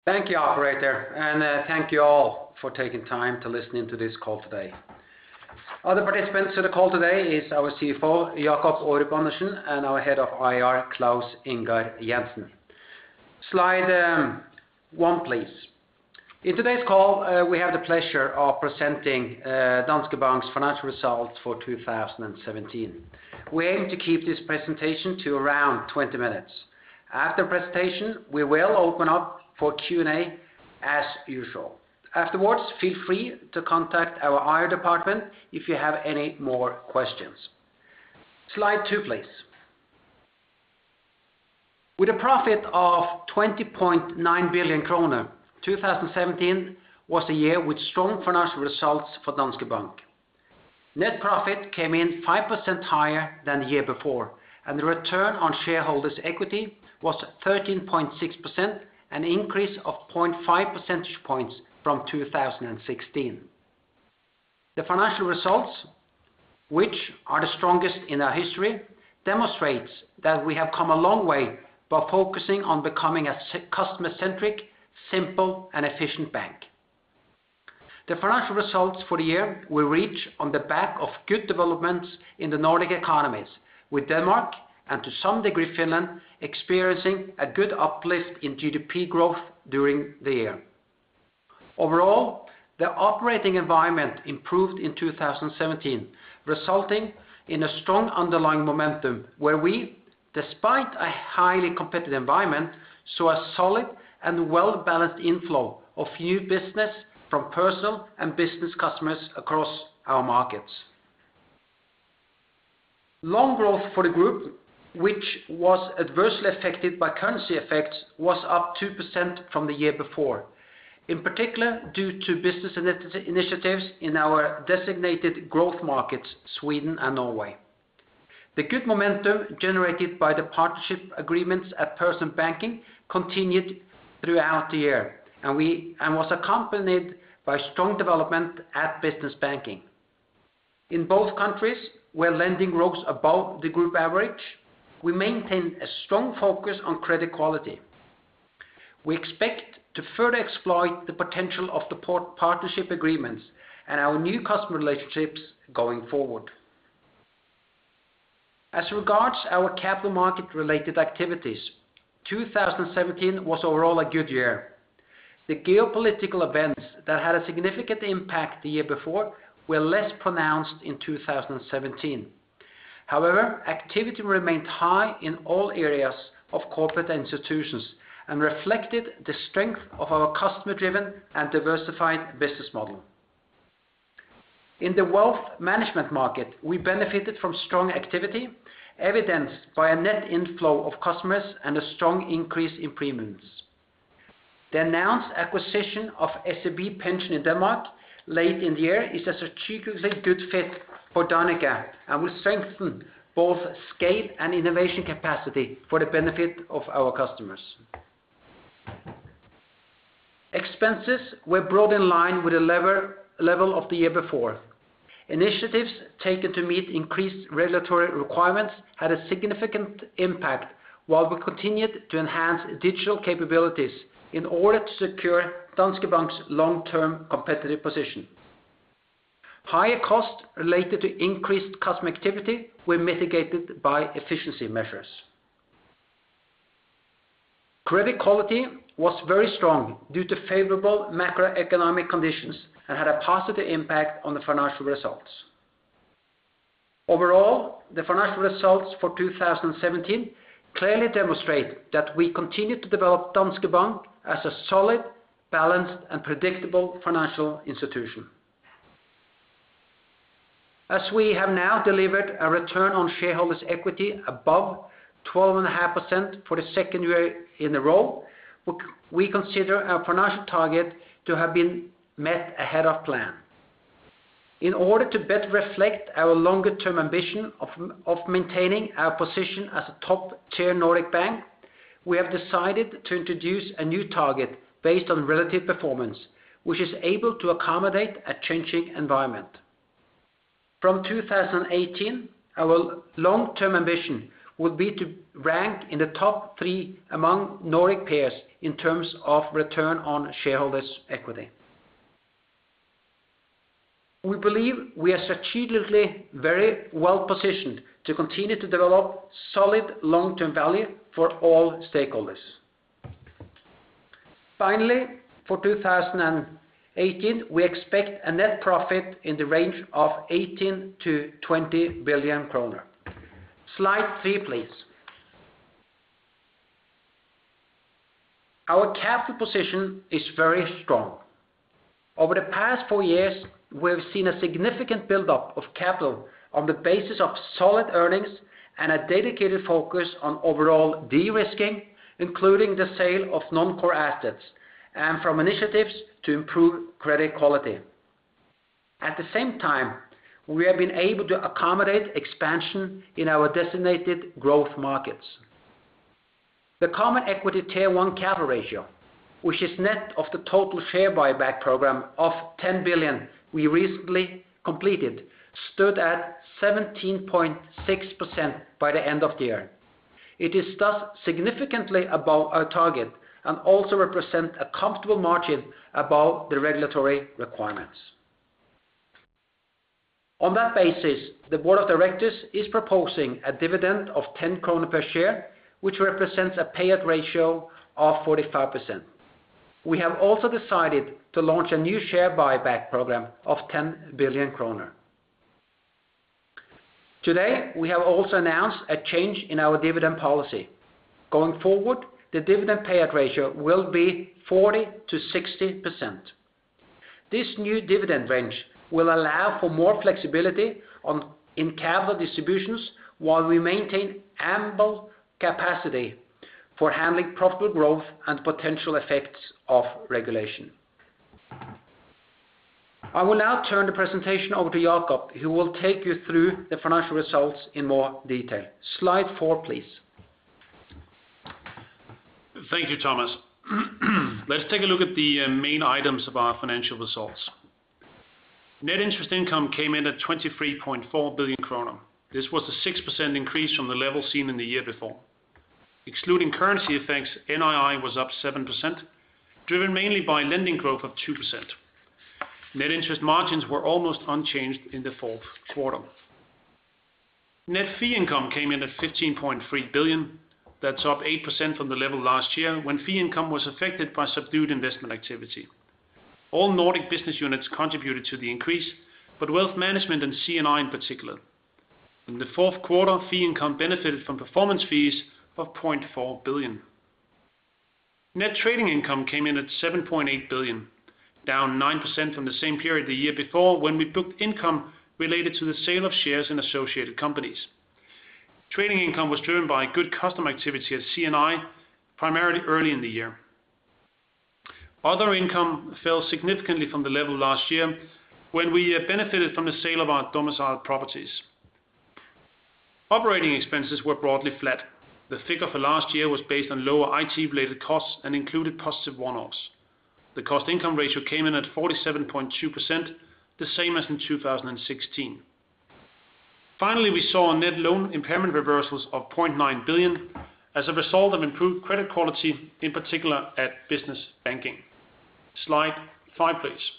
Thank you, operator, and thank you all for taking time to listen into this call today. Other participants to the call today is our CFO, Jacob Aarup-Andersen, and our Head of IR, Klaus Ingar Jensen. Slide 1, please. In today's call, we have the pleasure of presenting Danske Bank's financial results for 2017. We aim to keep this presentation to around 20 minutes. After the presentation, we will open up for Q&A as usual. Afterwards, feel free to contact our IR department if you have any more questions. Slide 2, please. With a profit of 20.9 billion kroner, 2017 was a year with strong financial results for Danske Bank. Net profit came in 5% higher than the year before, and the return on shareholders' equity was 13.6%, an increase of 0.5 percentage points from 2016. The financial results, which are the strongest in our history, demonstrates that we have come a long way by focusing on becoming a customer-centric, simple and efficient bank. The financial results for the year will reach on the back of good developments in the Nordic economies, with Denmark and to some degree Finland experiencing a good uplift in GDP growth during the year. Overall, the operating environment improved in 2017, resulting in a strong underlying momentum where we, despite a highly competitive environment, saw a solid and well-balanced inflow of new business from personal and business customers across our markets. Loan growth for the group, which was adversely affected by currency effects, was up 2% from the year before, in particular due to business initiatives in our designated growth markets, Sweden and Norway. The good momentum generated by the partnership agreements at Personal Banking continued throughout the year and was accompanied by strong development at Business Banking. In both countries, where lending rose above the group average, we maintained a strong focus on credit quality. We expect to further exploit the potential of the partnership agreements and our new customer relationships going forward. As regards our capital market related activities, 2017 was overall a good year. The geopolitical events that had a significant impact the year before were less pronounced in 2017. However, activity remained high in all areas of corporate institutions and reflected the strength of our customer-driven and diversified business model. In the wealth management market, we benefited from strong activity, evidenced by a net inflow of customers and a strong increase in premiums. The announced acquisition of SEB Pension in Denmark late in the year is a strategically good fit for Danica and will strengthen both scale and innovation capacity for the benefit of our customers. Expenses were brought in line with the level of the year before. Initiatives taken to meet increased regulatory requirements had a significant impact, while we continued to enhance digital capabilities in order to secure Danske Bank's long-term competitive position. Higher costs related to increased customer activity were mitigated by efficiency measures. Credit quality was very strong due to favorable macroeconomic conditions and had a positive impact on the financial results. Overall, the financial results for 2017 clearly demonstrate that we continue to develop Danske Bank as a solid, balanced and predictable financial institution. As we have now delivered a return on shareholders' equity above 12.5% for the second year in a row, we consider our financial target to have been met ahead of plan. In order to better reflect our longer-term ambition of maintaining our position as a top-tier Nordic bank, we have decided to introduce a new target based on relative performance, which is able to accommodate a changing environment. From 2018, our long-term ambition will be to rank in the top 3 among Nordic peers in terms of return on shareholders' equity. We believe we are strategically very well positioned to continue to develop solid long-term value for all stakeholders. Finally, for 2018, we expect a net profit in the range of 18 to 20 billion kroner. Slide 3, please. Our capital position is very strong. Over the past 4 years, we have seen a significant buildup of capital on the basis of solid earnings and a dedicated focus on overall de-risking, including the sale of non-core assets, and from initiatives to improve credit quality. At the same time, we have been able to accommodate expansion in our designated growth markets. The Common Equity Tier 1 capital ratio, which is net of the total share buyback program of 10 billion we recently completed, stood at 17.6% by the end of the year. It is thus significantly above our target and also represents a comfortable margin above the regulatory requirements. On that basis, the Board of Directors is proposing a dividend of 10 kroner per share, which represents a payout ratio of 45%. We have also decided to launch a new share buyback program of 10 billion kroner. Today, we have also announced a change in our dividend policy. Going forward, the dividend payout ratio will be 40 to 60%. This new dividend range will allow for more flexibility in capital distributions while we maintain ample capacity for handling profitable growth and potential effects of regulation. I will now turn the presentation over to Jacob, who will take you through the financial results in more detail. Slide 4, please. Thank you, Thomas. Let's take a look at the main items of our financial results. Net interest income came in at 23.4 billion kroner. This was a 6% increase from the level seen in the year before. Excluding currency effects, NII was up 7%, driven mainly by lending growth of 2%. Net interest margins were almost unchanged in the fourth quarter. Net fee income came in at 15.3 billion. That's up 8% from the level last year, when fee income was affected by subdued investment activity. All Nordic business units contributed to the increase, but wealth management and C&I in particular. In the fourth quarter, fee income benefited from performance fees of 0.4 billion. Net trading income came in at 7.8 billion, down 9% from the same period the year before, when we booked income related to the sale of shares in associated companies. Trading income was driven by good customer activity at C&I, primarily early in the year. Other income fell significantly from the level last year, when we benefited from the sale of our domiciled properties. Operating expenses were broadly flat. The figure for last year was based on lower IT-related costs and included positive one-offs. The cost-income ratio came in at 47.2%, the same as in 2016. Finally, we saw net loan impairment reversals of 0.9 billion as a result of improved credit quality, in particular at business banking. Slide 5, please.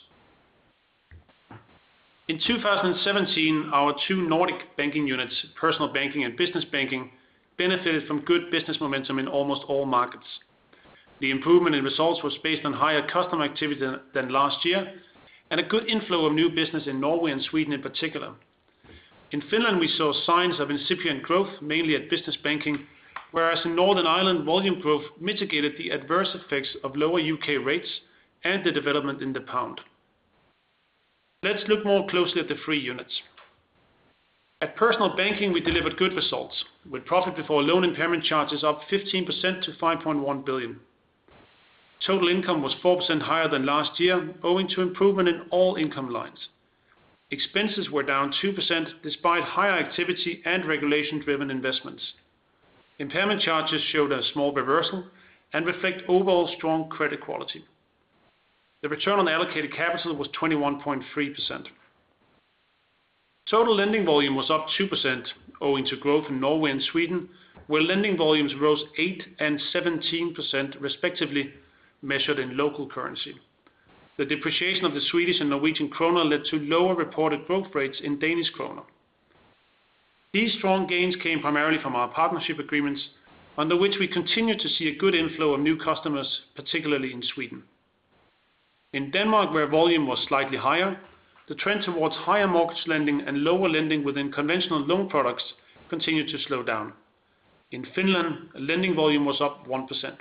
In 2017, our 2 Nordic banking units, personal banking and business banking, benefited from good business momentum in almost all markets. The improvement in results was based on higher customer activity than last year, and a good inflow of new business in Norway and Sweden in particular. In Finland, we saw signs of incipient growth, mainly at business banking, whereas in Northern Ireland, volume growth mitigated the adverse effects of lower UK rates and the development in the pound. Let's look more closely at the 3 units. At personal banking, we delivered good results, with profit before loan impairment charges up 15% to 5.1 billion. Total income was 4% higher than last year, owing to improvement in all income lines. Expenses were down 2% despite higher activity and regulation-driven investments. Impairment charges showed a small reversal and reflect overall strong credit quality. The return on allocated capital was 21.3%. Total lending volume was up 2%, owing to growth in Norway and Sweden, where lending volumes rose 8% and 17% respectively, measured in local currency. The depreciation of the Swedish and Norwegian kroner led to lower reported growth rates in Danish kroner. These strong gains came primarily from our partnership agreements, under which we continue to see a good inflow of new customers, particularly in Sweden. In Denmark, where volume was slightly higher, the trend towards higher mortgage lending and lower lending within conventional loan products continued to slow down. In Finland, lending volume was up 1%.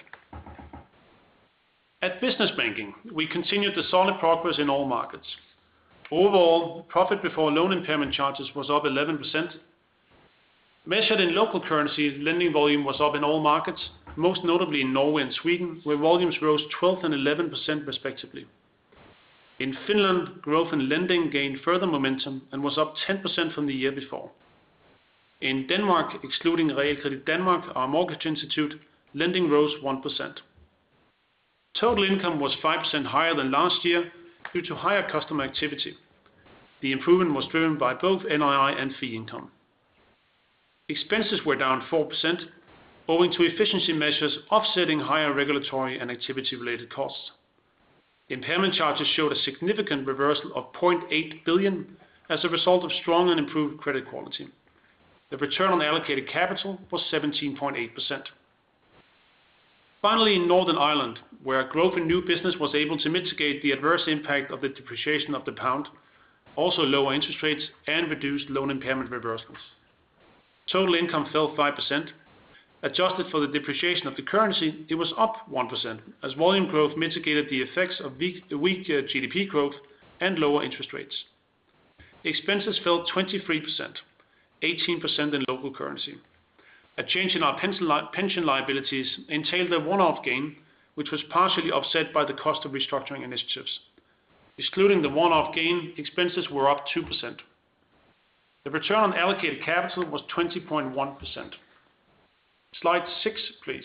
At Business Banking, we continued the solid progress in all markets. Overall, profit before loan impairment charges was up 11%. Measured in local currency, lending volume was up in all markets, most notably in Norway and Sweden, where volumes rose 12% and 11% respectively. In Finland, growth in lending gained further momentum and was up 10% from the year before. In Denmark, excluding Realkredit Danmark, our mortgage institute, lending rose 1%. Total income was 5% higher than last year due to higher customer activity. The improvement was driven by both NII and fee income. Expenses were down 4%, owing to efficiency measures offsetting higher regulatory and activity-related costs. Impairment charges showed a significant reversal of 0.8 billion as a result of strong and improved credit quality. The return on allocated capital was 17.8%. Finally, in Northern Ireland, where growth in new business was able to mitigate the adverse impact of the depreciation of the pound, also lower interest rates and reduced loan impairment reversals. Total income fell 5%. Adjusted for the depreciation of the currency, it was up 1%, as volume growth mitigated the effects of weak GDP growth and lower interest rates. Expenses fell 23%, 18% in local currency. A change in our pension liabilities entailed a one-off gain, which was partially offset by the cost of restructuring initiatives. Excluding the one-off gain, expenses were up 2%. The return on allocated capital was 20.1%. Slide 6, please.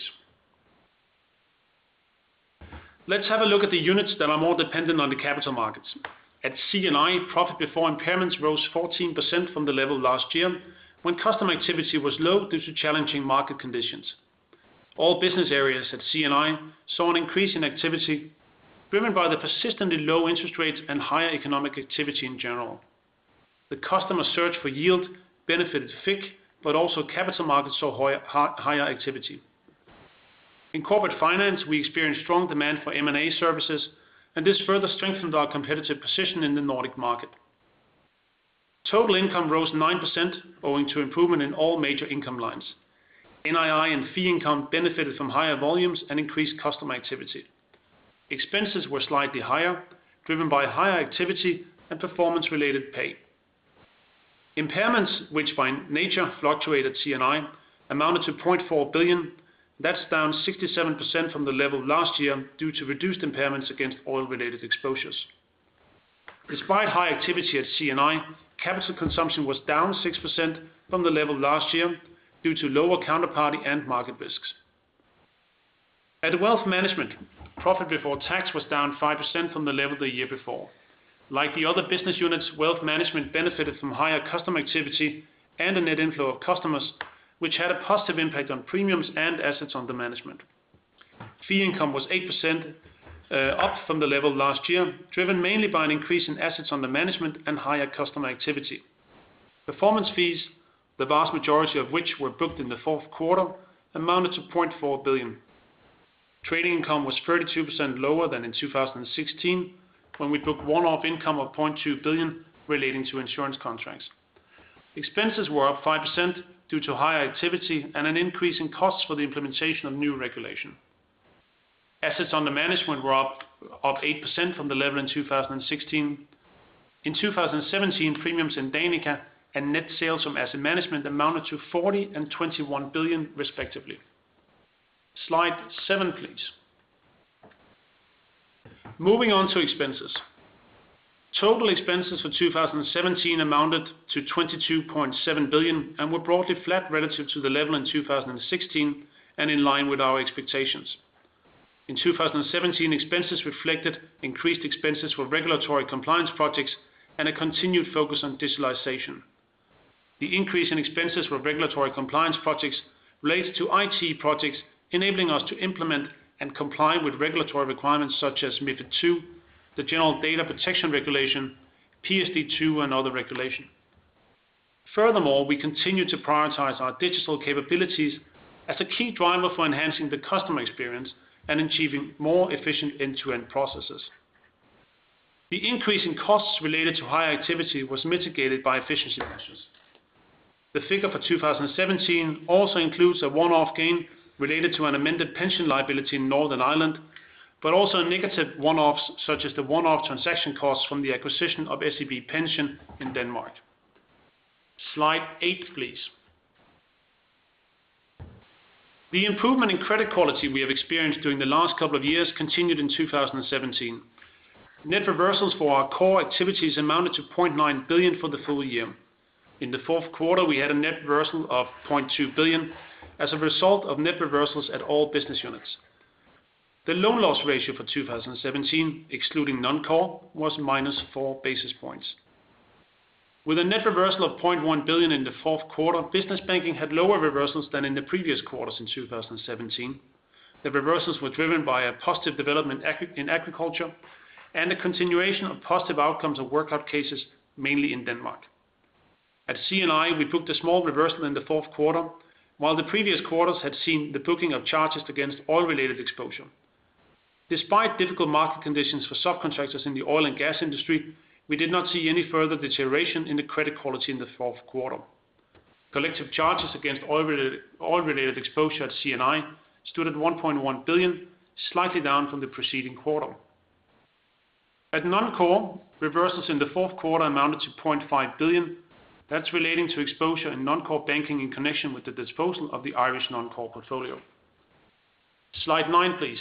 Let's have a look at the units that are more dependent on the capital markets. At C&I, profit before impairments rose 14% from the level last year, when customer activity was low due to challenging market conditions. All business areas at C&I saw an increase in activity, driven by the persistently low interest rates and higher economic activity in general. The customer search for yield benefited FIC, but also capital markets saw higher activity. In corporate finance, we experienced strong demand for M&A services, and this further strengthened our competitive position in the Nordic market. Total income rose 9%, owing to improvement in all major income lines. NII and fee income benefited from higher volumes and increased customer activity. Expenses were slightly higher, driven by higher activity and performance-related pay. Impairments, which by nature fluctuate at C&I, amounted to 0.4 billion. That's down 67% from the level last year due to reduced impairments against oil-related exposures. Despite high activity at C&I, capital consumption was down 6% from the level last year due to lower counterparty and market risks. At Wealth Management, profit before tax was down 5% from the level the year before. Like the other business units, Wealth Management benefited from higher customer activity and a net inflow of customers, which had a positive impact on premiums and assets under management. Fee income was 8% up from the level last year, driven mainly by an increase in assets under management and higher customer activity. Performance fees, the vast majority of which were booked in the fourth quarter, amounted to 0.4 billion. Trading income was 32% lower than in 2016, when we booked one-off income of 0.2 billion relating to insurance contracts. Expenses were up 5% due to higher activity and an increase in costs for the implementation of new regulation. Assets under management were up 8% from the level in 2016. In 2017, premiums in Danica and net sales from asset management amounted to 40 and 21 billion respectively. Slide 7, please. Moving on to expenses. Total expenses for 2017 amounted to 22.7 billion and were broadly flat relative to the level in 2016 and in line with our expectations. In 2017, expenses reflected increased expenses for regulatory compliance projects and a continued focus on digitalization. The increase in expenses for regulatory compliance projects relates to IT projects enabling us to implement and comply with regulatory requirements such as MiFID II, the General Data Protection Regulation, PSD2 and other regulation. Furthermore, we continue to prioritize our digital capabilities as a key driver for enhancing the customer experience and achieving more efficient end-to-end processes. The increase in costs related to higher activity was mitigated by efficiency measures. The figure for 2017 also includes a one-off gain related to an amended pension liability in Northern Ireland, but also negative one-offs such as the one-off transaction costs from the acquisition of SEB Pension in Denmark. Slide 8, please. The improvement in credit quality we have experienced during the last couple of years continued in 2017. Net reversals for our core activities amounted to 0.9 billion for the full year. In the fourth quarter, we had a net reversal of 0.2 billion as a result of net reversals at all business units. The loan loss ratio for 2017, excluding non-core, was -4 basis points. With a net reversal of 0.1 billion in the fourth quarter, business banking had lower reversals than in the previous quarters in 2017. The reversals were driven by a positive development in agriculture and a continuation of positive outcomes of workout cases, mainly in Denmark. At C&I, we booked a small reversal in the fourth quarter, while the previous quarters had seen the booking of charges against oil-related exposure. Despite difficult market conditions for subcontractors in the oil and gas industry, we did not see any further deterioration in the credit quality in the fourth quarter. Collective charges against oil-related exposure at C&I stood at 1.1 billion, slightly down from the preceding quarter. At non-core, reversals in the fourth quarter amounted to 0.5 billion. That's relating to exposure in non-core banking in connection with the disposal of the Irish non-core portfolio. Slide 9, please.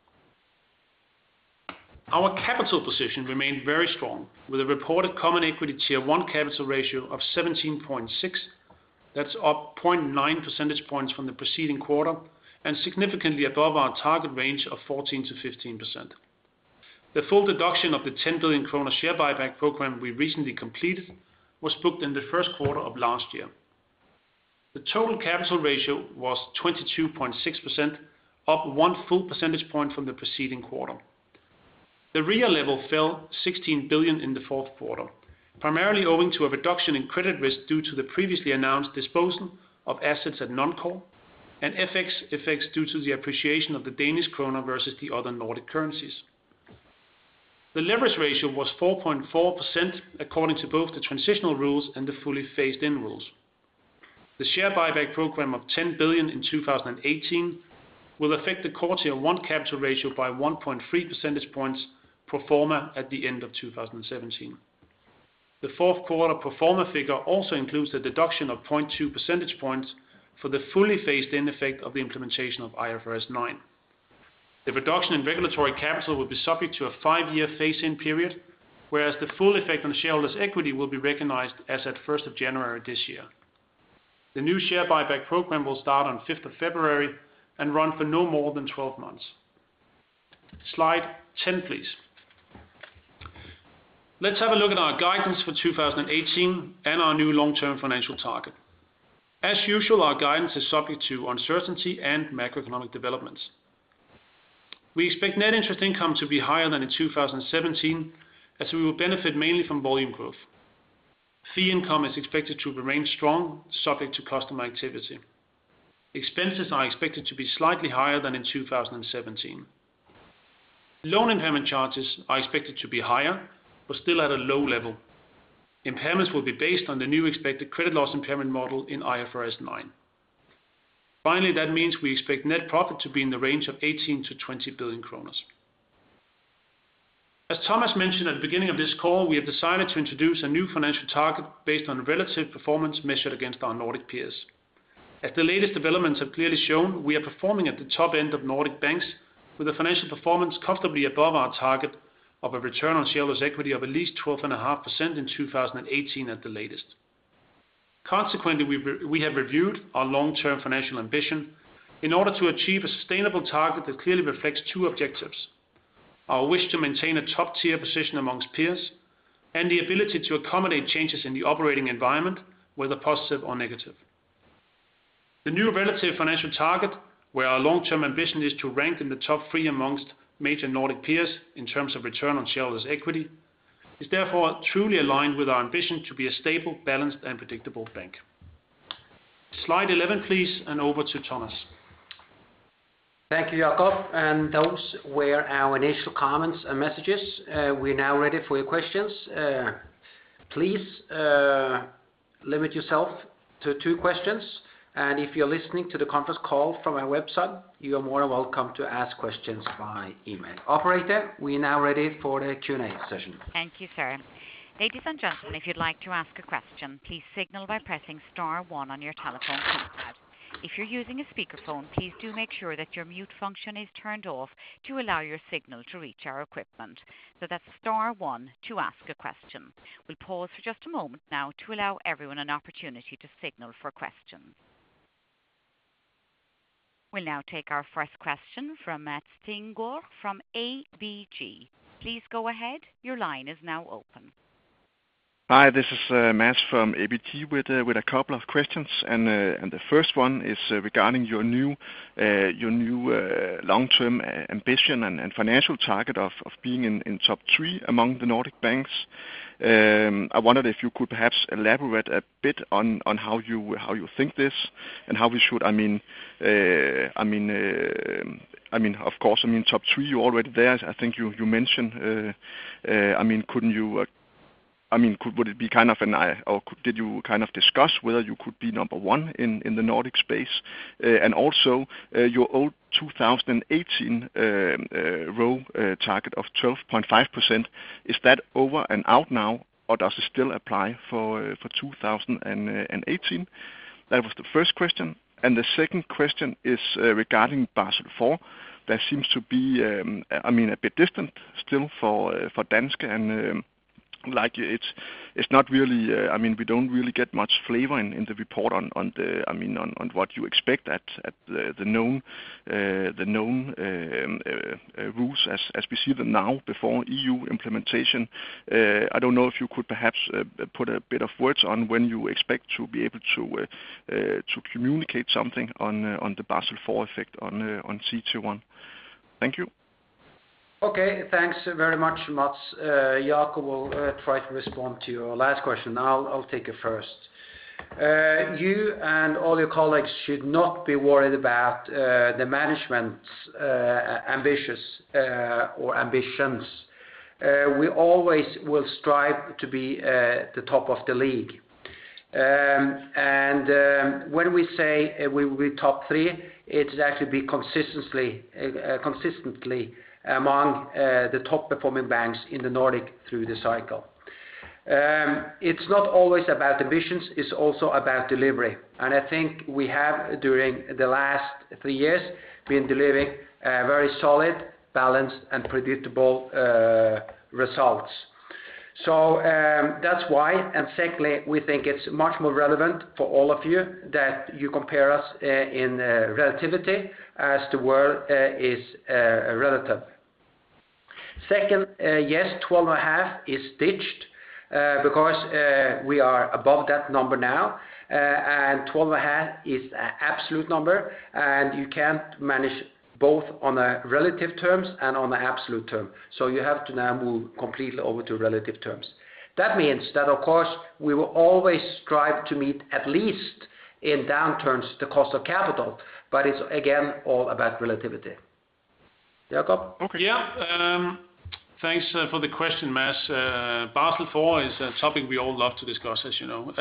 Our capital position remained very strong, with a reported Common Equity Tier 1 capital ratio of 17.6. That's up 0.9 percentage points from the preceding quarter and significantly above our target range of 14 to 15%. The full deduction of the 10 billion kroner share buyback program we recently completed was booked in the first quarter of last year. The total capital ratio was 22.6%, up 1 full percentage point from the preceding quarter. The REA level fell 16 billion in the fourth quarter, primarily owing to a reduction in credit risk due to the previously announced disposal of assets at non-core and FX effects due to the appreciation of the Danish kroner versus the other Nordic currencies. The leverage ratio was 4.4% according to both the transitional rules and the fully phased-in rules. The share buyback program of 10 billion in 2018 will affect the Core Tier 1 capital ratio by 1.3 percentage points pro forma at the end of 2017. The fourth quarter pro forma figure also includes a deduction of 0.2 percentage points for the fully phased-in effect of the implementation of IFRS 9. The reduction in regulatory capital will be subject to a 5-year phase-in period, whereas the full effect on shareholders' equity will be recognized as at 1st of January this year. The new share buyback program will start on 5th of February and run for no more than 12 months. Slide 10, please. Let's have a look at our guidance for 2018 and our new long-term financial target. As usual, our guidance is subject to uncertainty and macroeconomic developments. We expect net interest income to be higher than in 2017, as we will benefit mainly from volume growth. Fee income is expected to remain strong, subject to customer activity. Expenses are expected to be slightly higher than in 2017. Loan impairment charges are expected to be higher, but still at a low level. Impairments will be based on the new expected credit loss impairment model in IFRS 9. Finally, that means we expect net profit to be in the range of 18 to 20 billion kroner. As Thomas mentioned at the beginning of this call, we have decided to introduce a new financial target based on relative performance measured against our Nordic peers. As the latest developments have clearly shown, we are performing at the top end of Nordic banks with a financial performance comfortably above our target of a return on shareholders' equity of at least 12.5% in 2018 at the latest. Consequently, we have reviewed our long-term financial ambition in order to achieve a sustainable target that clearly reflects two objectives: our wish to maintain a top-tier position amongst peers and the ability to accommodate changes in the operating environment, whether positive or negative. The new relative financial target, where our long-term ambition is to rank in the top 3 amongst major Nordic peers in terms of return on shareholders' equity, is therefore truly aligned with our ambition to be a stable, balanced, and predictable bank. Slide 11, please, and over to Thomas. Thank you, Jacob. And those were our initial comments and messages. We're now ready for your questions. Please limit yourself to 2 questions. And if you're listening to the conference call from our website, you are more than welcome to ask questions by email. Operator, we are now ready for the Q&A session. Thank you, sir. Ladies and gentlemen, if you'd like to ask a question, please signal by pressing star 1 on your telephone keypad. If you're using a speakerphone, please do make sure that your mute function is turned off to allow your signal to reach our equipment. So that's star 1 to ask a question. We'll pause for just a moment now to allow everyone an opportunity to signal for questions. We'll now take our first question from Mads Thinggaard from ABG. Please go ahead. Your line is now open. Hi, this is Mads from ABG with a couple of questions, and the first one is regarding your new long-term ambition and financial target of being in top 3 among the Nordic banks. I wondered if you could perhaps elaborate a bit on how you think this and how we should. Of course, top 3 you're already there. I think you mentioned. Couldn't you? Would it be kind of did you kind of discuss whether you could be number 1 in the Nordic space? And also your old 2018 row target of 12.5%, is that over and out now, or does it still apply for 2018? That was the first question. And the second question is regarding Basel IV. That seems to be a bit distant still for Danske, and it's not really. We don't really get much flavor in the report on what you expect at the known rules as we see them now before EU implementation. I don't know if you could perhaps put a bit of words on when you expect to be able to communicate something on the Basel IV effect on CET1. Thank you. Okay, thanks very much, Mats. Jacob will try to respond to your last question. I'll take it first. You and all your colleagues should not be worried about the management's ambitions. We always will strive to be the top of the league. And when we say we will be top 3, it's actually be consistently among the top performing banks in the Nordic through the cycle. It's not always about ambitions, it's also about delivery. And I think we have, during the last 3 years, been delivering very solid, balanced and predictable results. So that's why, and secondly, we think it's much more relevant for all of you that you compare us in relativity as the world is relative. Second, yes, 12.5 is stitched because we are above that number now, and 12.5 is an absolute number, and you can't manage both on a relative terms and on an absolute term. So you have to now move completely over to relative terms. That means that, of course, we will always strive to meet, at least in downturns, the cost of capital, but it's again all about relativity. Jacob? Okay. Yeah. Thanks for the question, Mads. Basel IV is a topic we all love to discuss, as you know.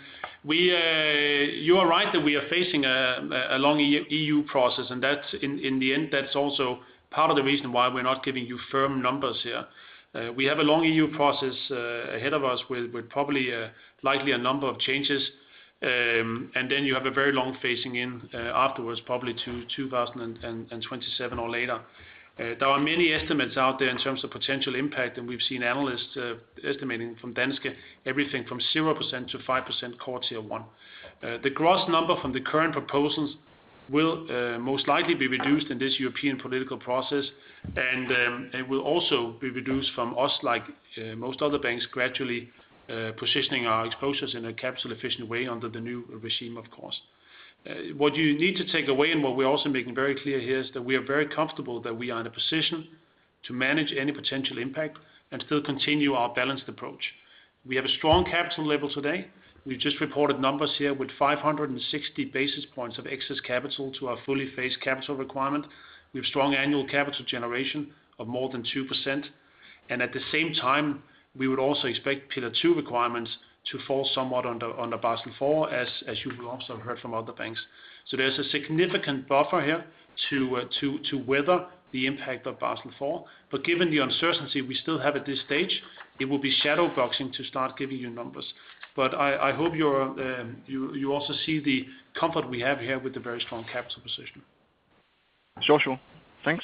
You are right that we are facing a long EU process, and that's in the end, that's also part of the reason why we're not giving you firm numbers here. We have a long EU process ahead of us with probably likely a number of changes, and then you have a very long phasing in afterwards, probably to 2027 or later. There are many estimates out there in terms of potential impact, and we've seen analysts estimating from Danske everything from 0% to 5% core tier 1. The gross number from the current proposals will most likely be reduced in this European political process, and it will also be reduced from us, like most other banks, gradually positioning our exposures in a capital efficient way under the new regime, of course. What you need to take away, and what we're also making very clear here, is that we are very comfortable that we are in a position to manage any potential impact and still continue our balanced approach. We have a strong capital level today. We've just reported numbers here with 560 basis points of excess capital to our fully phased capital requirement. We have strong annual capital generation of more than 2%. And at the same time, we would also expect Pillar 2 requirements to fall somewhat under Basel IV, as you've also heard from other banks. So there's a significant buffer here to weather the impact of Basel IV. But given the uncertainty we still have at this stage, it will be shadow boxing to start giving you numbers. But I hope you also see the comfort we have here with the very strong capital position. Sure. Thanks.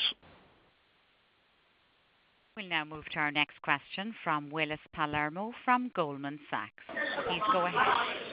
We'll now move to our next question from Willis Palermo from Goldman Sachs. Please go ahead.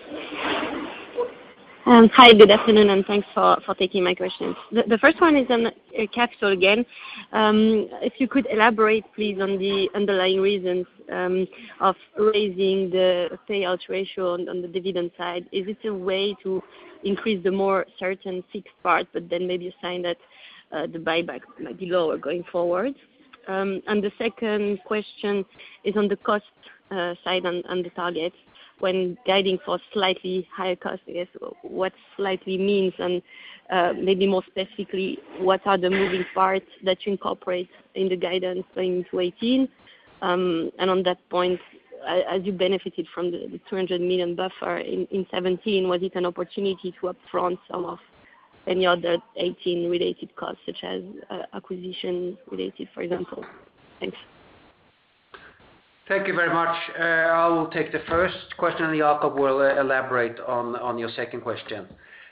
Hi, good afternoon, and thanks for taking my questions. The first one is on capital again. If you could elaborate, please, on the underlying reasons of raising the payout ratio on the dividend side. Is it a way to increase the more certain fixed part, but then maybe a sign that the buyback might be lower going forward? And the second question is on the cost side and the targets. When guiding for slightly higher cost, I guess, what slightly means, and maybe more specifically, what are the moving parts that you incorporate in the guidance going into 2018? And on that point, as you benefited from the 200 million buffer in 2017, was it an opportunity to upfront some of any other 2018 related costs, such as acquisition related, for example? Thanks. Thank you very much. I will take the first question, and Jacob will elaborate on your second question.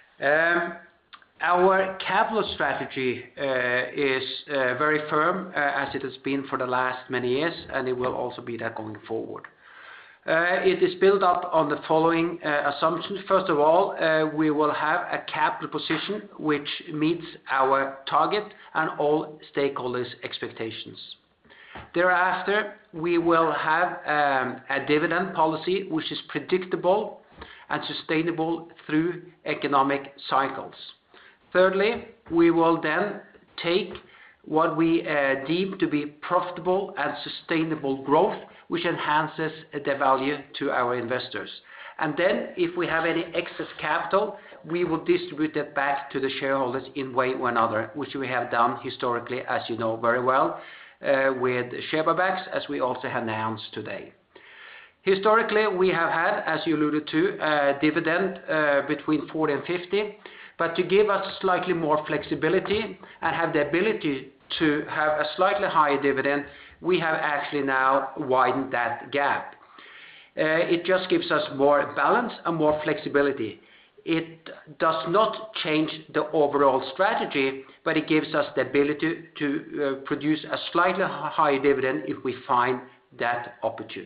Our capital strategy is very firm, as it has been for the last many years, and it will also be that going forward. It is built up on the following assumptions. First of all, we will have a capital position which meets our target and all stakeholders' expectations. Thereafter, we will have a dividend policy which is predictable and sustainable through economic cycles. Thirdly, we will then take what we deem to be profitable and sustainable growth, which enhances the value to our investors. And then, if we have any excess capital, we will distribute that back to the shareholders in one way or another, which we have done historically, as you know very well, with share buybacks, as we also have announced today. Historically, we have had, as you alluded to, a dividend between 40 and 50, but to give us slightly more flexibility and have the ability to have a slightly higher dividend, we have actually now widened that gap. It just gives us more balance and more flexibility. It does not change the overall strategy, but it gives us the ability to produce a slightly higher dividend if we find that opportune.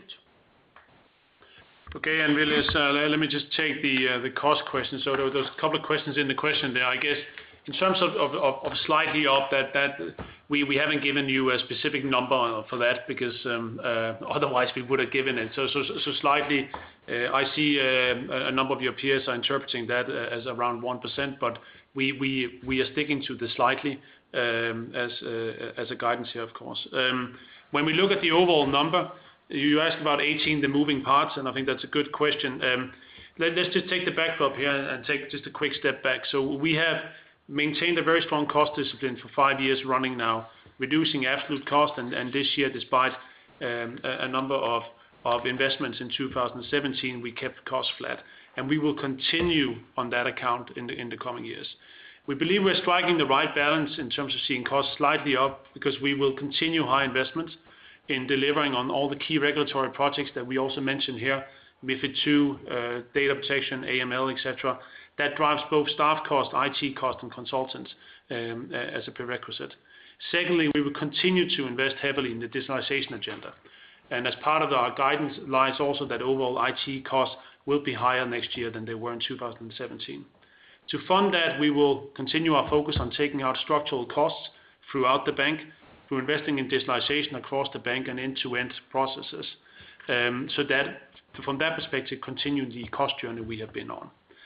Okay, and Willis, let me just take the cost question. So there was a couple of questions in the question there. I guess in terms of slightly up, that we haven't given you a specific number for that, because otherwise we would have given it. So slightly, I see a number of your peers are interpreting that as around 1%, but we are sticking to the slightly as a guidance here, of course. When we look at the overall number, you asked about 18, the moving parts, and I think that's a good question. Let's just take the backdrop here and take just a quick step back. So we have maintained a very strong cost discipline for 5 years running now, reducing absolute cost, and this year, despite a number of investments in 2017, we kept costs flat, and we will continue on that account in the coming years. We believe we're striking the right balance in terms of seeing costs slightly up, because we will continue high investments in delivering on all the key regulatory projects that we also mentioned here, MiFID II, data protection, AML, etc. That drives both staff cost, IT cost, and consultants as a prerequisite. Secondly, we will continue to invest heavily in the digitalization agenda. And as part of our guidance lies also that overall IT costs will be higher next year than they were in 2017. To fund that, we will continue our focus on taking out structural costs throughout the bank, through investing in digitalization across the bank and end-to-end processes, so that from that perspective, continue the cost journey we have been on.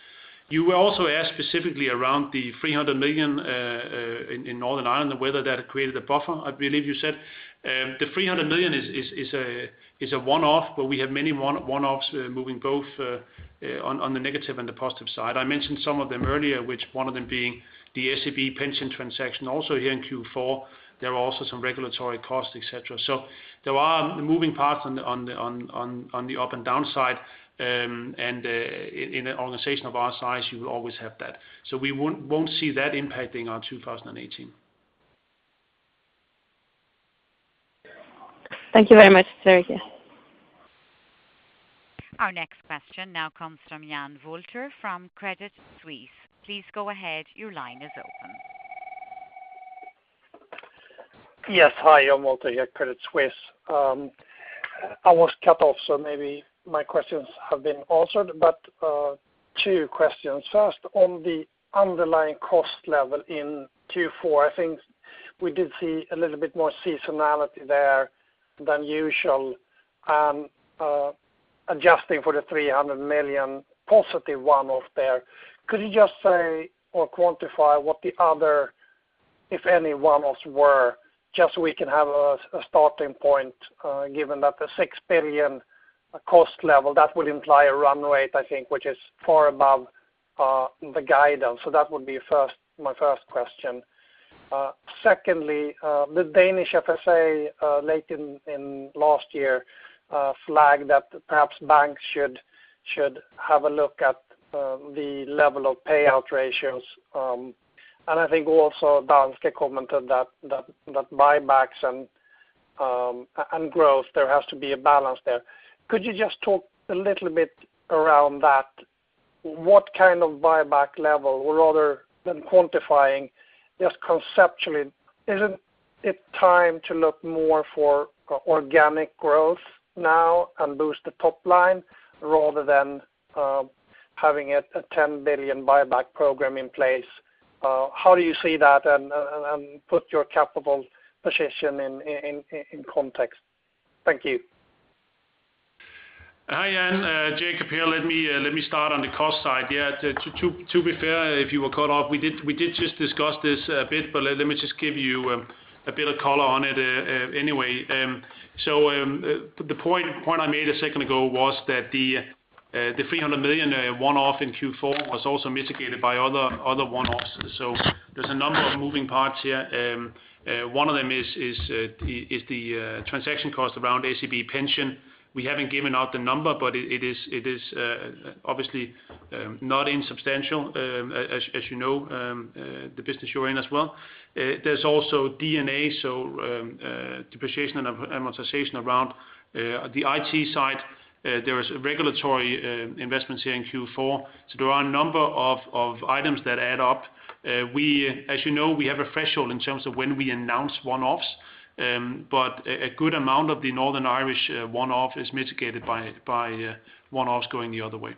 You were also asked specifically around the 300 million in Northern Ireland and whether that had created a buffer, I believe you said. The 300 million is a one-off, but we have many one-offs moving both on the negative and the positive side. I mentioned some of them earlier, which one of them being the SEB pension transaction. Also here in Q4, there are also some regulatory costs, etc. So there are moving parts on the up and down side, and in an organization of our size, you will always have that. So we won't see that impacting our 2018. Thank you very much, Sergio. Our next question now comes from Jan Wolter from Credit Suisse. Please go ahead. Your line is open. Yes, hi, Jan Wolter here, Credit Suisse. I was cut off, so maybe my questions have been answered, but two questions. First, on the underlying cost level in Q4, I think we did see a little bit more seasonality there than usual, and adjusting for the 300 million positive one-off there. Could you just say or quantify what the other, if any, one-offs were, just so we can have a starting point, given that the 6 billion cost level, that would imply a run rate, I think, which is far above the guidance. So that would be my first question. Secondly, the Danish FSA late in last year flagged that perhaps banks should have a look at the level of payout ratios. And I think also Danske commented that buybacks and growth, there has to be a balance there. Could you just talk a little bit around that? What kind of buyback level, or rather than quantifying, just conceptually, isn't it time to look more for organic growth now and boost the top line rather than having a 10 billion buyback program in place? How do you see that and put your capital position in context? Thank you. Hi, Jan. Jacob here. Let me start on the cost side. Yeah, to be fair, if you were cut off, we did just discuss this a bit, but let me just give you a bit of color on it anyway. The point I made a second ago was that the 300 million one-off in Q4 was also mitigated by other one-offs. So there's a number of moving parts here. One of them is the transaction cost around SEB pension. We haven't given out the number, but it is obviously not insubstantial, as you know, the business you're in as well. There's also D&A, so depreciation and amortization around the IT side. There is regulatory investments here in Q4. So there are a number of items that add up. As you know, we have a threshold in terms of when we announce one-offs. But a good amount of the Northern Irish one-off is mitigated by one-offs going the other way.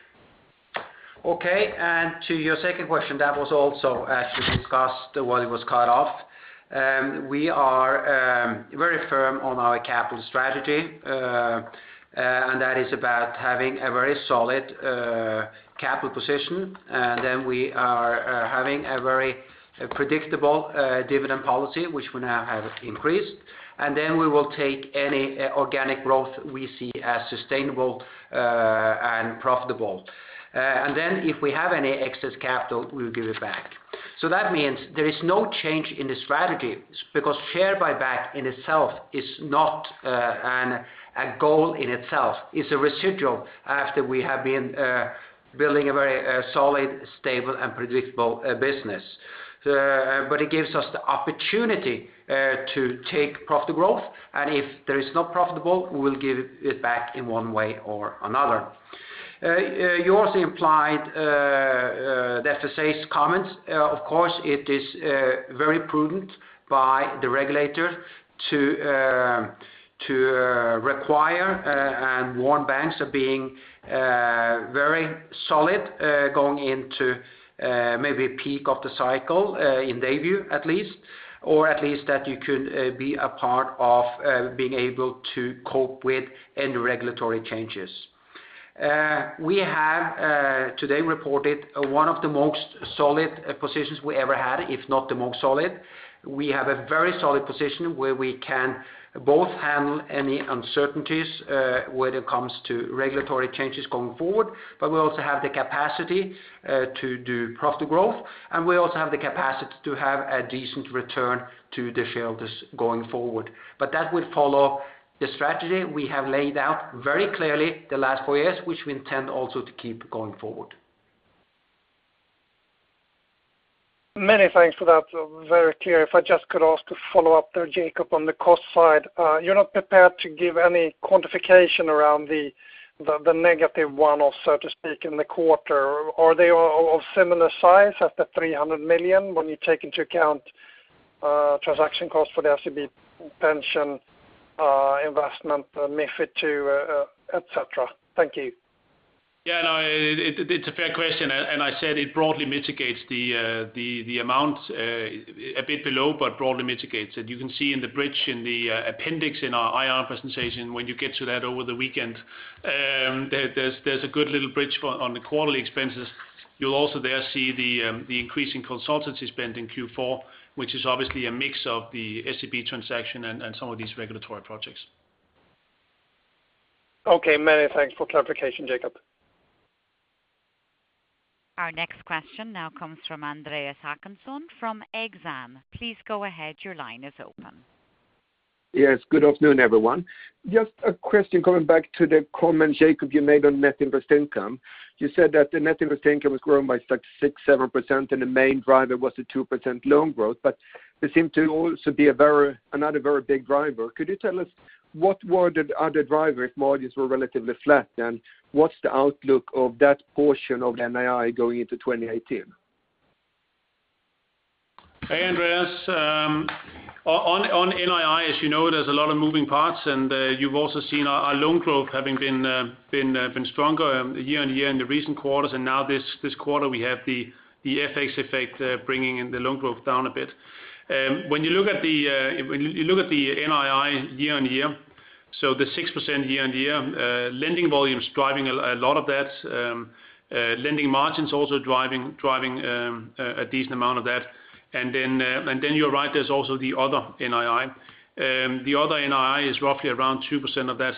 Okay, and to your second question, that was also actually discussed while it was cut off. We are very firm on our capital strategy, and that is about having a very solid capital position, and then we are having a very predictable dividend policy, which we now have increased, and then we will take any organic growth we see as sustainable and profitable. And then if we have any excess capital, we'll give it back. So that means there is no change in the strategy, because share buyback in itself is not a goal in itself. It's a residual after we have been building a very solid, stable and predictable business. But it gives us the opportunity to take profit growth, and if there is not profitable, we will give it back in one way or another. You also implied the FSA's comments. Of course, it is very prudent by the regulator to require and warn banks of being very solid going into maybe a peak of the cycle, in their view at least, or at least that you could be a part of being able to cope with any regulatory changes. We have today reported one of the most solid positions we ever had, if not the most solid. We have a very solid position where we can both handle any uncertainties when it comes to regulatory changes going forward, but we also have the capacity to do profit growth, and we also have the capacity to have a decent return to the shareholders going forward. But that will follow the strategy we have laid out very clearly the last 4 years, which we intend also to keep going forward. Many thanks for that. Very clear. If I just could ask a follow-up there, Jacob, on the cost side. You're not prepared to give any quantification around the negative one-off, so to speak, in the quarter. Are they of similar size as the 300 million when you take into account transaction costs for the SEB pension investment, MiFID II, etc.? Thank you. Yeah, no, it's a fair question, and I said it broadly mitigates the amount a bit below, but broadly mitigates it. You can see in the bridge in the appendix in our IR presentation, when you get to that over the weekend, there's a good little bridge on the quarterly expenses. You'll also there see the increase in consultancy spend in Q4, which is obviously a mix of the SEB transaction and some of these regulatory projects. Okay, many thanks for clarification, Jacob. Our next question now comes from Andreas Håkansson from Exane. Please go ahead. Your line is open. Yes, good afternoon, everyone. Just a question coming back to the comment, Jacob, you made on net interest income. You said that the net interest income was growing by 6-7%, and the main driver was the 2% loan growth, but there seemed to also be another very big driver. Could you tell us what were the other drivers if margins were relatively flat, and what's the outlook of that portion of the NII going into 2018? Hey, Andreas. On NII, as you know, there's a lot of moving parts, and you've also seen our loan growth having been stronger year on year in the recent quarters, and now this quarter we have the FX effect bringing in the loan growth down a bit. When you look at the NII year on year, so the 6% year on year, lending volumes driving a lot of that, lending margins also driving a decent amount of that. And then you're right, there's also the other NII. The other NII is roughly around 2% of that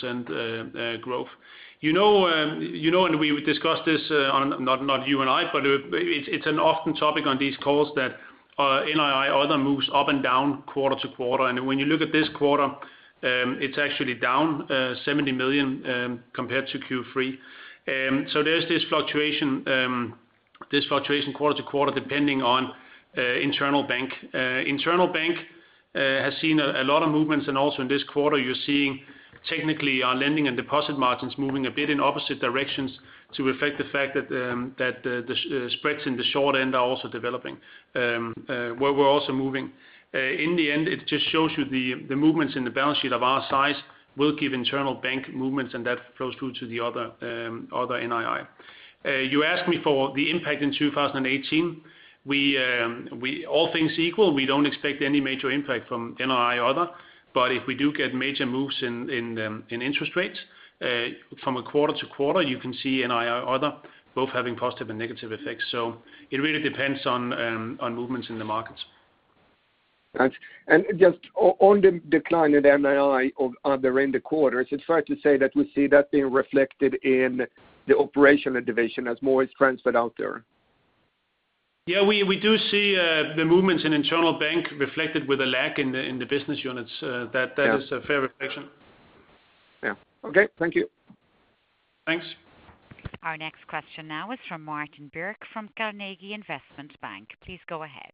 6% growth. You know, and we discussed this not you and I, but it's an often topic on these calls that NII other moves up and down quarter to quarter. And when you look at this quarter, it's actually down 70 million compared to Q3. So there's this fluctuation quarter to quarter depending on internal bank. Internal bank has seen a lot of movements, and also in this quarter you're seeing technically our lending and deposit margins moving a bit in opposite directions to reflect the fact that the spreads in the short end are also developing. Where we're also moving. In the end, it just shows you the movements in the balance sheet of our size will give internal bank movements, and that flows through to the other NII. You asked me for the impact in 2018. We all things equal, we don't expect any major impact from NII other, but if we do get major moves in interest rates from a quarter to quarter, you can see NII other both having positive and negative effects. So it really depends on movements in the markets. Thanks. And just on the decline in the NII of other in the quarter, is it fair to say that we see that being reflected in the operational division as more is transferred out there? Yeah, we do see the movements in internal bank reflected with a lag in the business units. That is a fair reflection. Yeah. Okay. Thank you. Thanks. Our next question now is from Martin Birk from Carnegie Investment Bank. Please go ahead.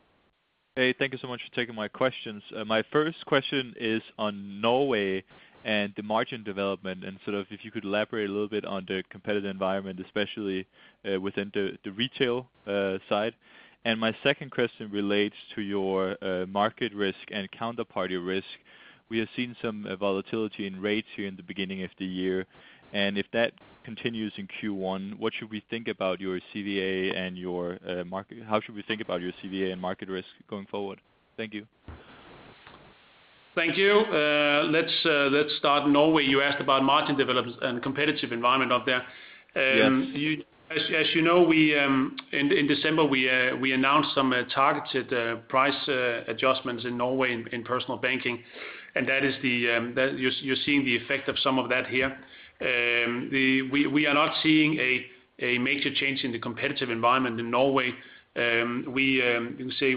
Hey, thank you so much for taking my questions. My first question is on Norway and the margin development, and sort of if you could elaborate a little bit on the competitive environment, especially within the retail side. And my second question relates to your market risk and counterparty risk. We have seen some volatility in rates here in the beginning of the year, and if that continues in Q1, what should we think about your CVA and your market? How should we think about your CVA and market risk going forward? Thank you. Thank you. Let's start Norway. You asked about margin development and competitive environment up there. Yes. As you know, we in December we announced some targeted price adjustments in Norway in personal banking, and that is that you're seeing the effect of some of that here. We are not seeing a major change in the competitive environment in Norway. You can say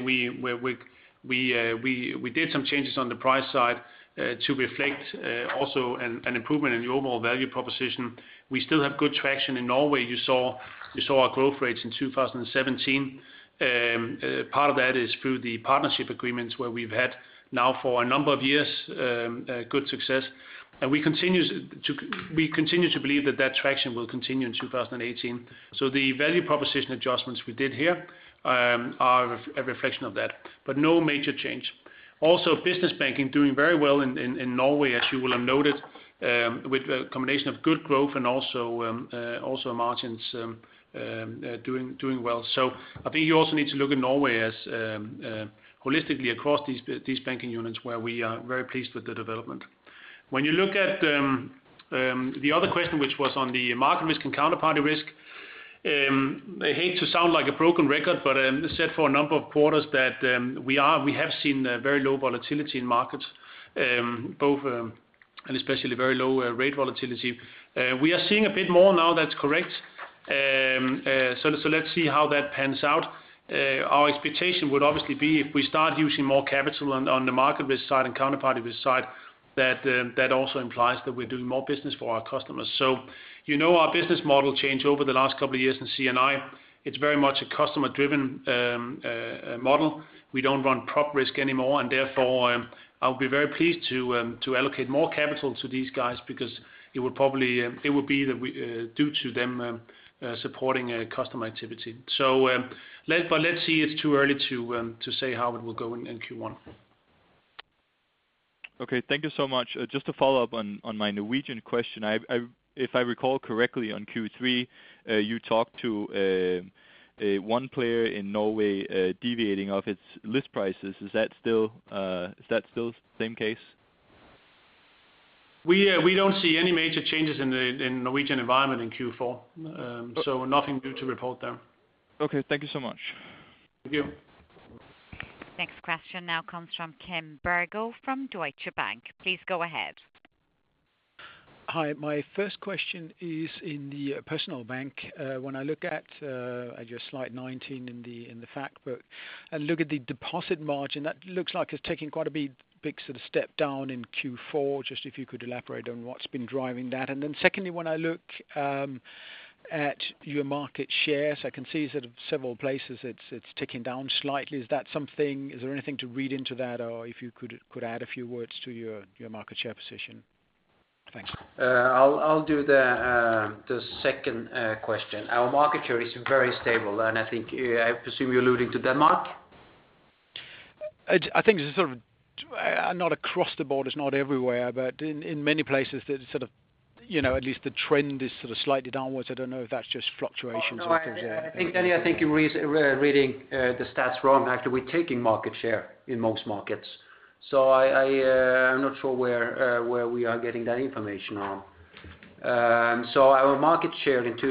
we did some changes on the price side to reflect also an improvement in the overall value proposition. We still have good traction in Norway. You saw our growth rates in 2017. Part of that is through the partnership agreements where we've had now for a number of years good success. And we continue to believe that traction will continue in 2018. So the value proposition adjustments we did here are a reflection of that, but no major change. Also, business banking doing very well in Norway, as you will have noted, with a combination of good growth and also margins doing well. So I think you also need to look at Norway as holistically across these banking units where we are very pleased with the development. When you look at the other question, which was on the market risk and counterparty risk, I hate to sound like a broken record, but said for a number of quarters that we have seen very low volatility in markets, both and especially very low rate volatility. We are seeing a bit more now. That's correct. So let's see how that pans out. Our expectation would obviously be if we start using more capital on the market risk side and counterparty risk side, that also implies that we're doing more business for our customers. So you know our business model changed over the last couple of years in C&I. It's very much a customer-driven model. We don't run prop risk anymore, and therefore I'll be very pleased to allocate more capital to these guys because it would be due to them supporting customer activity. So let's see. It's too early to say how it will go in Q1. Okay, thank you so much. Just to follow up on my Norwegian question, if I recall correctly, on Q3 you talked to one player in Norway deviating off its list prices. Is that still the same case? We don't see any major changes in the Norwegian environment in Q4, so nothing new to report there. Okay, thank you so much. Thank you. Next question now comes from Kim Bergo from Deutsche Bank. Please go ahead. Hi, my first question is in the personal bank. When I look at your slide 19 in the fact book and look at the deposit margin, that looks like it's taking quite a big sort of step down in Q4. Just if you could elaborate on what's been driving that. And then secondly, when I look at your market shares, I can see sort of several places it's ticking down slightly. Is that something? Is there anything to read into that, or if you could add a few words to your market share position? Thanks. I'll do the second question. Our market share is very stable, and I think I presume you're alluding to Denmark. I think it's sort of not across the board. It's not everywhere, but in many places that sort of, at least the trend is sort of slightly downwards. I don't know if that's just fluctuations. No, I think you're reading the stats wrong. Actually, we're taking market share in most markets. So I'm not sure where we are getting that information on. So our market share in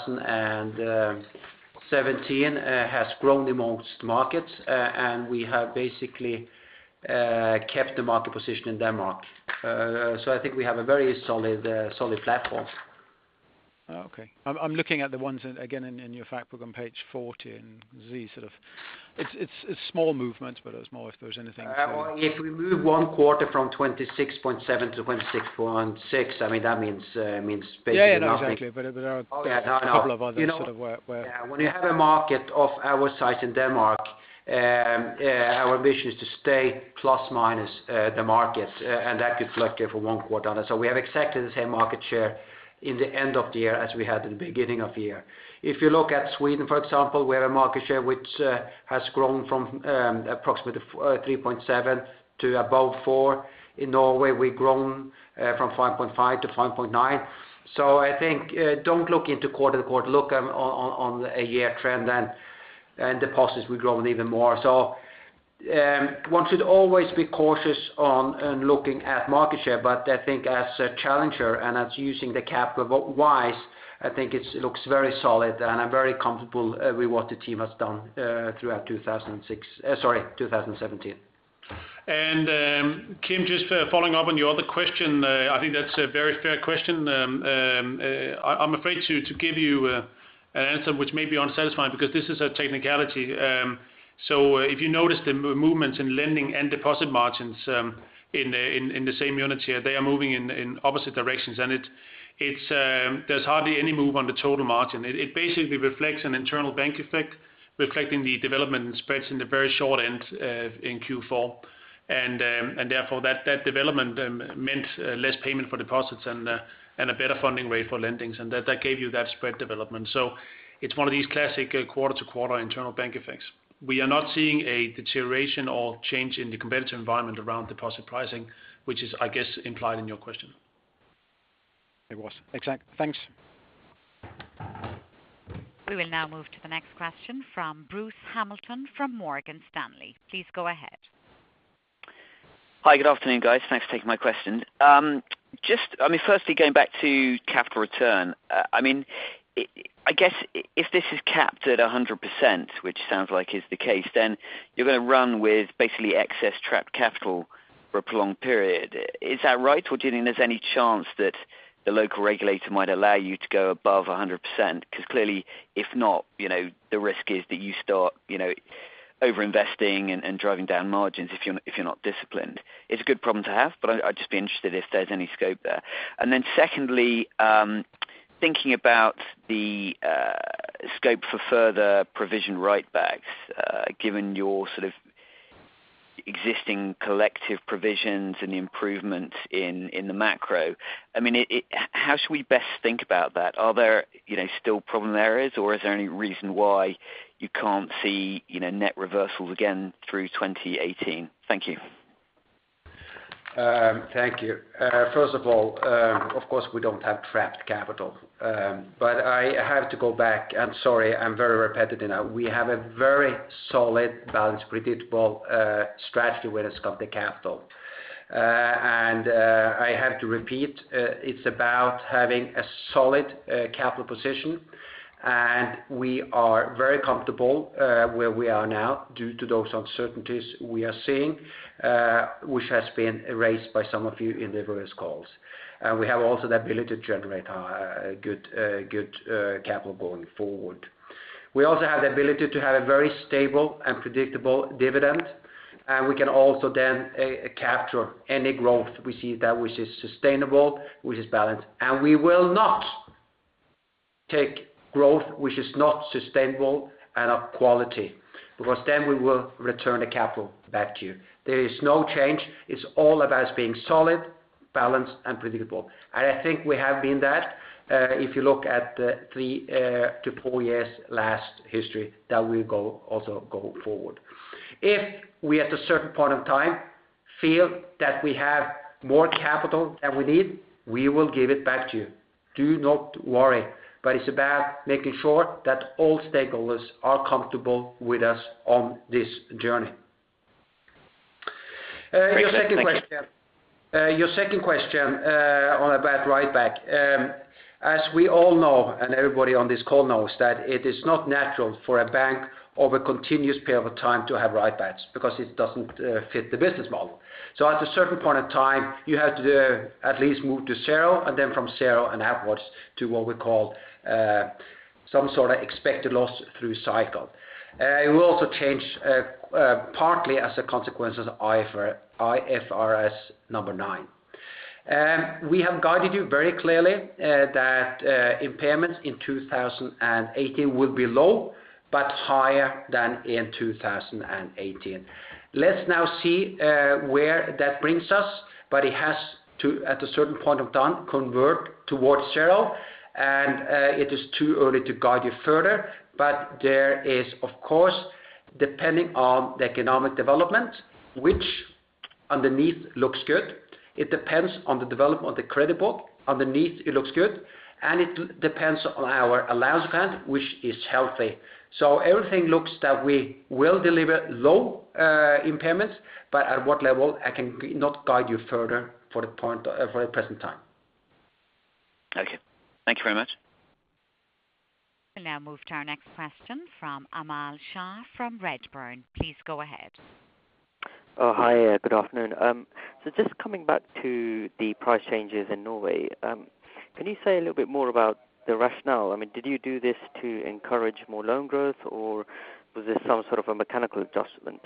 2017 has grown in most markets, and we have basically kept the market position in Denmark. So I think we have a very solid platform. Okay. I'm looking at the ones again in your fact book on page 40 and Z sort of. It's small movements, but it's more if there's anything. If we move one quarter from 26.7 to 26.6, I mean that means basically nothing. Exactly. But there are a couple of others sort of where. Yeah, when you have a market of our size in Denmark, our ambition is to stay plus minus the market, and that could fluctuate from one quarter to another. So we have exactly the same market share in the end of the year as we had in the beginning of the year. If you look at Sweden, for example, we have a market share which has grown from approximately 3.7 to above 4. In Norway, we've grown from 5.5 to 5.9. So I think don't look into quarter to quarter. Look on a year trend, and deposits will grow even more. So one should always be cautious on looking at market share, but I think as a challenger and as using the capital wise, I think it looks very solid, and I'm very comfortable with what the team has done throughout 2017. And Kim, just following up on your other question, I think that's a very fair question. I'm afraid to give you an answer which may be unsatisfying because this is a technicality. So if you notice the movements in lending and deposit margins in the same unit here, they are moving in opposite directions, and there's hardly any move on the total margin. It basically reflects an internal bank effect, reflecting the development in spreads in the very short end in Q4. And therefore that development meant less payment for deposits and a better funding rate for lendings, and that gave you that spread development. So it's one of these classic quarter-to-quarter internal bank effects. We are not seeing a deterioration or change in the competitive environment around deposit pricing, which is, I guess, implied in your question. It was. Exact. Thanks. We will now move to the next question from Bruce Hamilton from Morgan Stanley. Please go ahead. Hi, good afternoon, guys. Thanks for taking my question. Firstly, going back to capital return, I guess if this is capped at 100%, which sounds like is the case, then you're going to run with basically excess trapped capital for a prolonged period. Is that right, or do you think there's any chance that the local regulator might allow you to go above 100%? Because clearly, if not, the risk is that you start, over-investing and driving down margins if you're not disciplined. It's a good problem to have, but I'd just be interested if there's any scope there. And then secondly, thinking about the scope for further provision write-backs, given your sort of existing collective provisions and the improvements in the macro, how should we best think about that? Are there still problem areas, or is there any reason why you can't see net reversals again through 2018? Thank you. Thank you. First of all, of course we don't have trapped capital, but I have to go back, and sorry, I'm very repetitive now. We have a very solid, balanced, predictable strategy when it comes to capital. And I have to repeat, it's about having a solid capital position, and we are very comfortable where we are now due to those uncertainties we are seeing, which has been raised by some of you in the various calls. And we have also the ability to generate good capital going forward. We also have the ability to have a very stable and predictable dividend, and we can also then capture any growth we see that which is sustainable, which is balanced, and we will not take growth which is not sustainable and of quality, because then we will return the capital back to you. There is no change. It's all about being solid, balanced, and predictable. And I think we have been that. If you look at the 3 to 4 years last history, that will also go forward. If we at a certain point of time feel that we have more capital than we need, we will give it back to you. Do not worry. But it's about making sure that all stakeholders are comfortable with us on this journey. Your second question on about write back. As we all know, and everybody on this call knows, that it is not natural for a bank over a continuous period of time to have write backs because it doesn't fit the business model. So at a certain point in time, you have to at least move to zero, and then from zero and upwards to what we call some sort of expected loss through cycle. It will also change partly as a consequence of IFRS number 9. We have guided you very clearly that impairments in 2018 will be low, but higher than in 2018. Let's now see where that brings us, but it has to, at a certain point of time, convert towards zero, and it is too early to guide you further, but there is, of course, depending on the economic development, which underneath looks good. It depends on the development of the credit book. Underneath it looks good. and it depends on our allowance account, which is healthy. So everything looks that we will deliver low impairments, but at what level I can not guide you further for the present time. Okay, thank you very much. We'll now move to our next question from Amal Shah from Redburn. Please go ahead. Oh, hi, good afternoon. So just coming back to the price changes in Norway, can you say a little bit more about the rationale? I mean, did you do this to encourage more loan growth, or was this some sort of a mechanical adjustment?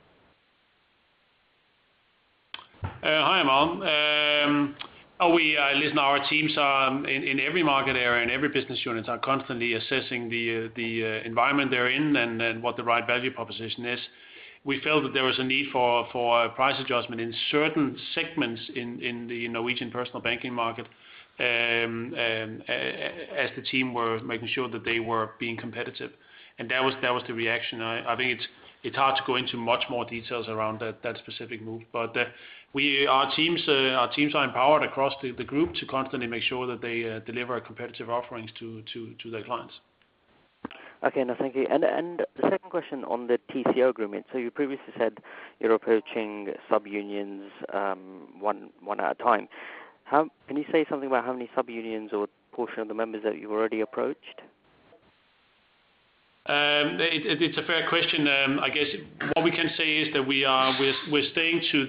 Hi, Amal. Listen, our teams are in every market area and every business unit are constantly assessing the environment they're in and what the right value proposition is. We felt that there was a need for a price adjustment in certain segments in the Norwegian personal banking market, as the team were making sure that they were being competitive, and that was the reaction. I think it's hard to go into much more details around that specific move, but our teams are empowered across the group to constantly make sure that they deliver competitive offerings to their clients. Okay, no, thank you. And the second question on the TCO agreement. So you previously said you're approaching sub-unions one at a time. Can you say something about how many sub-unions or portion of the members that you've already approached? It's a fair question. I guess what we can say is that we're staying to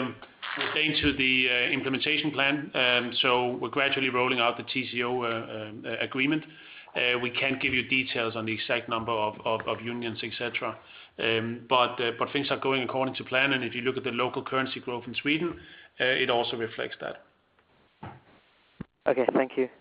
the implementation plan. So we're gradually rolling out the TCO agreement. We can't give you details on the exact number of unions, etc. But things are going according to plan, and if you look at the local currency growth in Sweden, it also reflects that. Okay, thank you.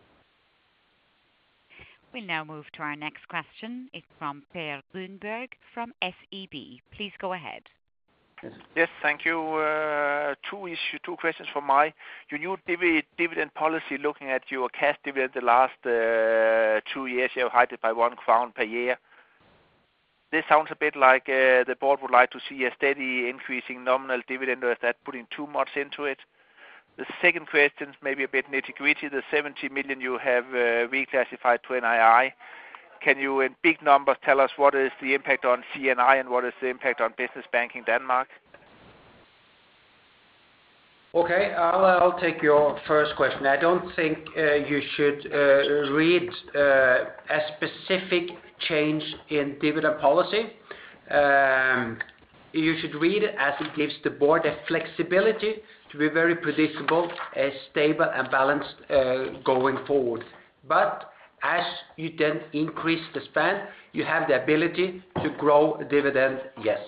We'll now move to our next question. It's from Per Grunberg from SEB. Please go ahead. Yes, thank you. Two questions for your new dividend policy. Looking at your cash dividend the last 2 years, you have hiked it by 1 crown per year. This sounds a bit like the board would like to see a steady increasing nominal dividend, or is that putting too much into it? The second question, maybe a bit nitty-gritty, the 70 million you have reclassified to NII. Can you, in big numbers, tell us what is the impact on CNI and what is the impact on business banking Denmark? Okay, I'll take your first question. I don't think you should read a specific change in dividend policy. You should read it as it gives the board the flexibility to be very predictable, stable and balanced going forward. But as you then increase the span, you have the ability to grow dividend, yes.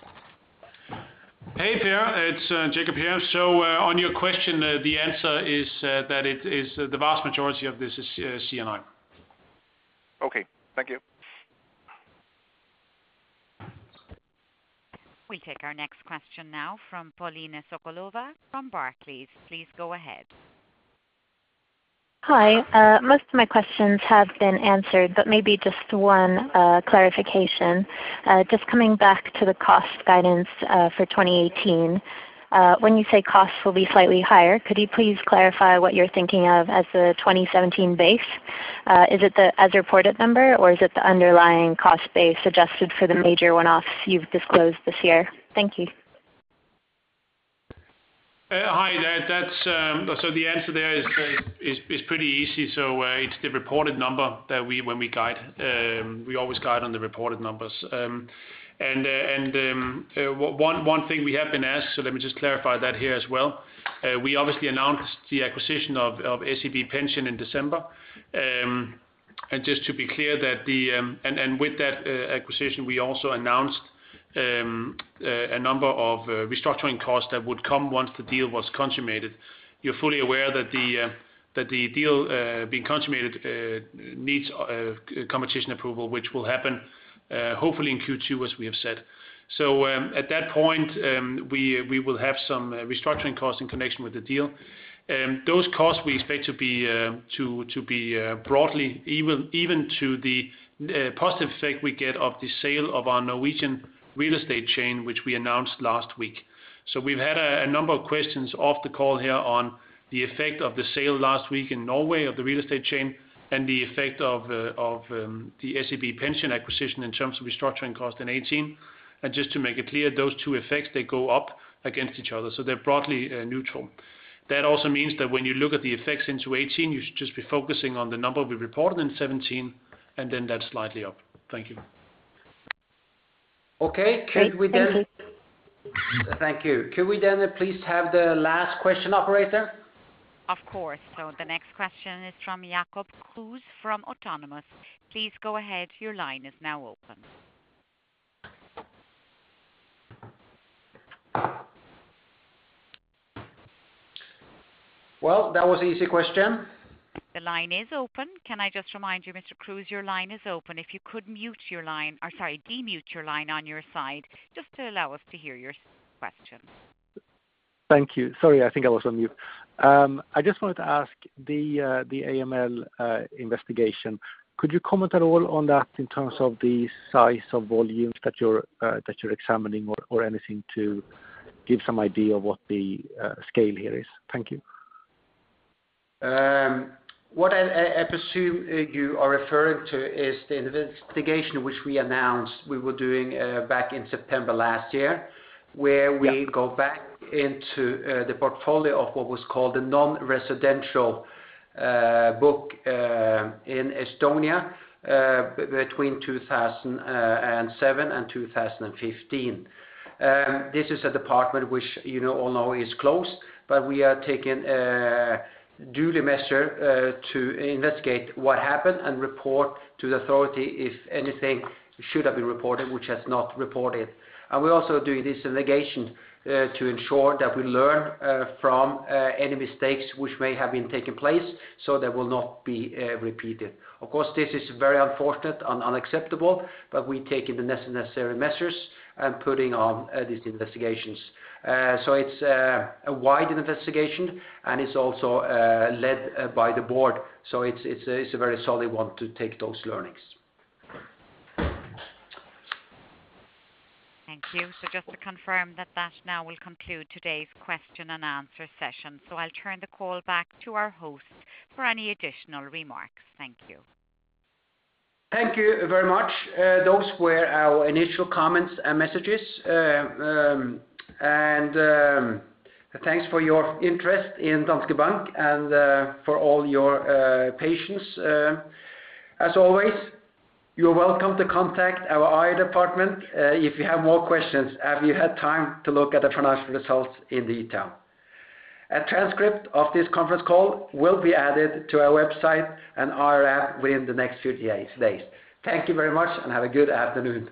Hey Per, it's Jacob here. So on your question, the answer is that it is the vast majority of this is CNI. Okay, thank you. We'll take our next question now from Paulina Sokolova from Barclays. Please go ahead. Hi, most of my questions have been answered, but maybe just one clarification. Just coming back to the cost guidance for 2018. When you say costs will be slightly higher, could you please clarify what you're thinking of as the 2017 base? Is it the as reported number, or is it the underlying cost base adjusted for the major one-offs you've disclosed this year? Thank you. Hi, so the answer there is pretty easy. So it's the reported number that when we guide, we always guide on the reported numbers. One thing we have been asked, so let me just clarify that here as well. We obviously announced the acquisition of SEB Pension in December, and just to be clear that and with that acquisition, we also announced a number of restructuring costs that would come once the deal was consummated. You're fully aware that the deal being consummated needs competition approval, which will happen hopefully in Q2, as we have said. So at that point, we will have some restructuring costs in connection with the deal. Those costs we expect to be broadly even to the positive effect we get of the sale of our Norwegian real estate chain, which we announced last week. So we've had a number of questions off the call here on the effect of the sale last week in Norway of the real estate chain, and the effect of the SEB pension acquisition in terms of restructuring cost in 2018. And just to make it clear, those two effects, they go up against each other, so they're broadly neutral. That also means that when you look at the effects into 2018, you should just be focusing on the number we reported in 2017, and then that's slightly up. Thank you. Okay, could we then... Thank you. Could we then please have the last question, operator? Of course. So the next question is from Jacob Kruse from Autonomous. Please go ahead. Your line is now open. Well, that was an easy question. The line is open. Can I just remind you, Mr. Kruse, your line is open. If you could mute your line, or sorry, demute your line on your side, just to allow us to hear your question. Thank you. Sorry, I think I was on mute. I just wanted to ask the AML investigation. Could you comment at all on that in terms of the size of volumes that you're examining, or anything to give some idea of what the scale here is? Thank you. What I presume you are referring to is the investigation which we announced we were doing back in September last year, where we go back into the portfolio of what was called the non-residential book in Estonia between 2007 and 2015. This is a department which you all know is closed, but we are taking duly measure to investigate what happened and report to the authority if anything should have been reported which has not reported. And we're also doing this investigation to ensure that we learn from any mistakes which may have been taking place, so they will not be repeated. Of course, this is very unfortunate and unacceptable, but we take in the necessary measures and putting on these investigations. So it's a wide investigation, and it's also led by the board. So it's a very solid one to take those learnings. Thank you. So just to confirm that now will conclude today's question and answer session. So I'll turn the call back to our host for any additional remarks. Thank you. Thank you very much. Those were our initial comments and messages. Thanks for your interest in Danske Bank and for all your patience. As always, you're welcome to contact our IR department if you have more questions after you had time to look at the financial results in detail. A transcript of this conference call will be added to our website and IR app within the next few days. Thank you very much and have a good afternoon.